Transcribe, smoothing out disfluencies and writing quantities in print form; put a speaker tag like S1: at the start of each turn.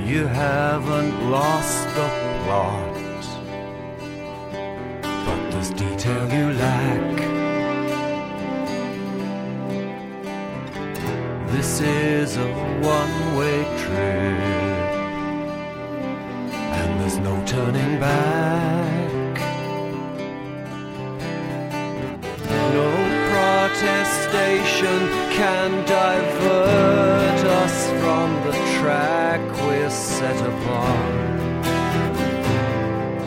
S1: You haven't lost the plot, but there's detail you lack. This is a one-way trip, and there's no turning back. No protestation can divert us from the track we're set upon.